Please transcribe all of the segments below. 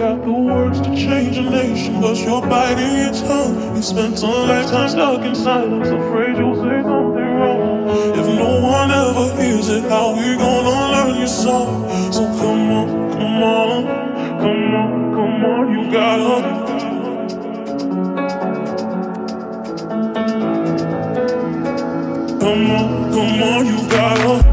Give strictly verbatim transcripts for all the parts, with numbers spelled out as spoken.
got the words to change a nation, but you're biting your tongue. You spent a lifetime stuck in silence, afraid you'll say something wrong. If no one ever hears it, how we gonna learn your song? So come on, come on, come on, come on, you gotta. Come on, come on, you gotta.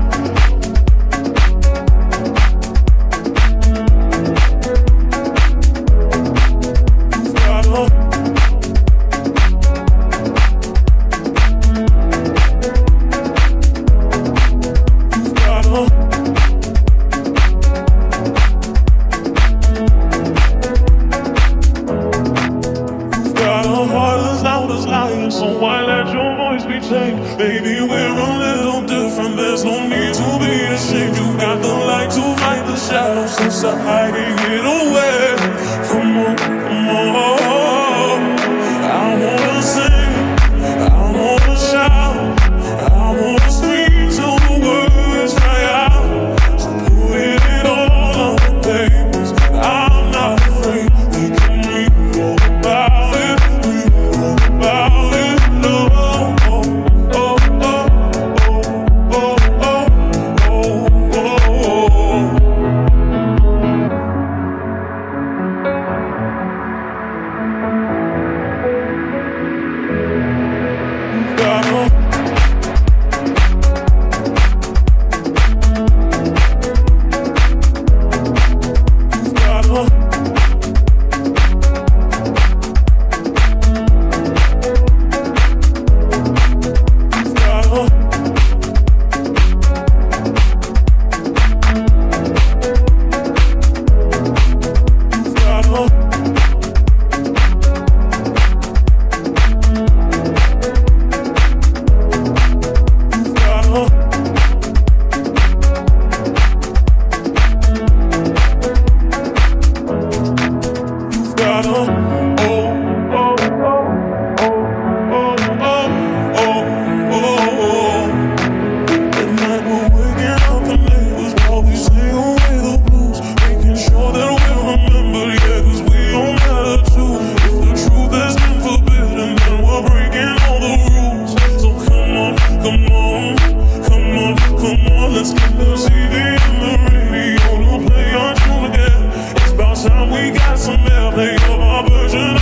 So why let your voice be tamed? Baby, we're a little different. There's no need to be ashamed. You got the light to fight the shadows, so stop hiding it away. Come on, come on. I wanna sing, I wanna shout, I wanna scream till the words dry out. So put it all on the papers. I'm not afraid. We can read all about it, read all about it. Let's get the C D and the radio to play our tune again. It's about time we got some airplay of our version.